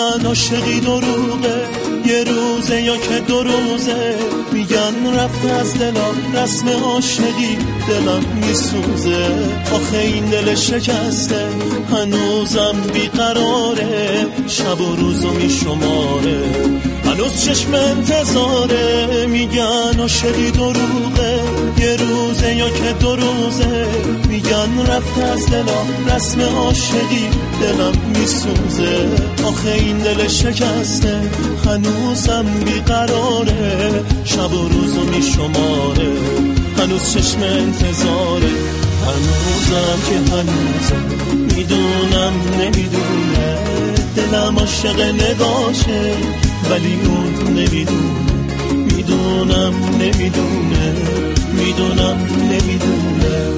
میگن عاشقی دروغه، یه روزه یا که 2 روزه، میگن رفته از دلم رسم عاشقی، دلم میسوزه. آخه این دل شکسته هنوزم بیقراره، شب و روزو میشماره، هنوز چشم انتظاره. میگن عاشقی دروغه، یه روزه یا که 2 روزه، میگن رفته از دلم رسم عاشقی، دلم میسوزه. آخه این دل شکسته هنوزم بیقراره، شب و روزو میشماره، هنوز چشم انتظاره. هنوزم که هنوزم میدونم نمیدونه، دلم عاشق نگاشه ولی اون نمیدونه. میدونم نمیدونه، میدونم نمیدونه.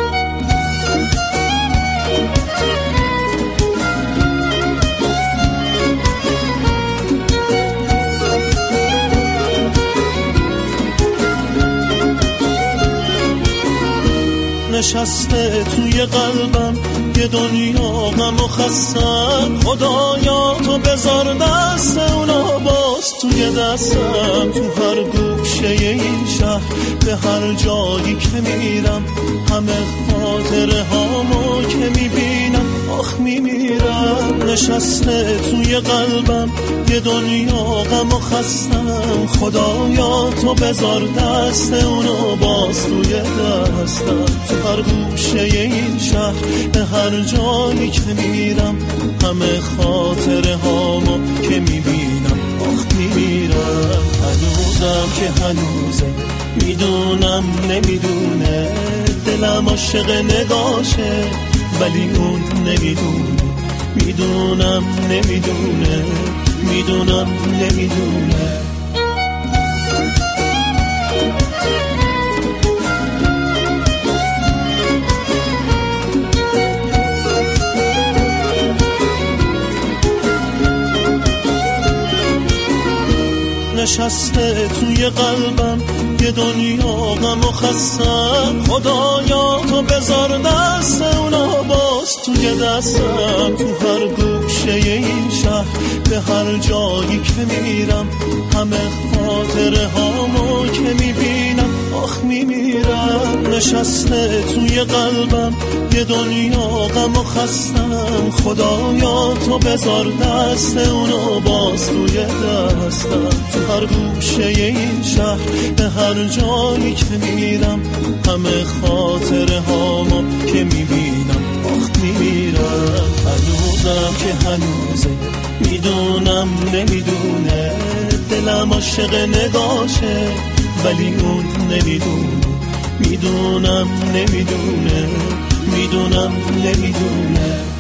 نشسته توی قلبم یه دنیا غم و خستم، خدایا تو بذار دست اونا باز توی دستم. تو هر گوشه این شهر به هر جایی که میرم، همه خاطره هامو که میبینم آخ میمیرم. نشسته توی قلبم یه دنیا غم و خستم، خدایا تو بذار دست اونو باز توی دستم. تو هر گوشه این شهر به هر جایی که میرم، همه خاطره هامو که میبینم آخ میمیرم. هنوزم که هنوزه میدونم نمیدونه، دلم عاشق نگاشه ولی اون نمیدونه. میدونم نمیدونه، میدونم نمیدونه. نشسته توی قلبم یه دنیا غم و خستم، خدایا تو بذار دست اونا باز توی دستم. تو هر گوشه این شهر به هر جایی که میرم، همه خاطره هامو که میبینم آخ میمیرم. نشسته توی قلبم یه دنیا غم و خستم، خدایا تو بذار دست اونو باز توی دستم. تو هر گوشه این شهر به هر جایی که میرم، همه خاطره هامو که میبینم آخ میمیرم. هنوزم که هنوزه میدونم نمیدونه، دلم عاشق نگاشه ولی اون نمیدونه. میدونم نمیدونه، میدونم نمیدونه.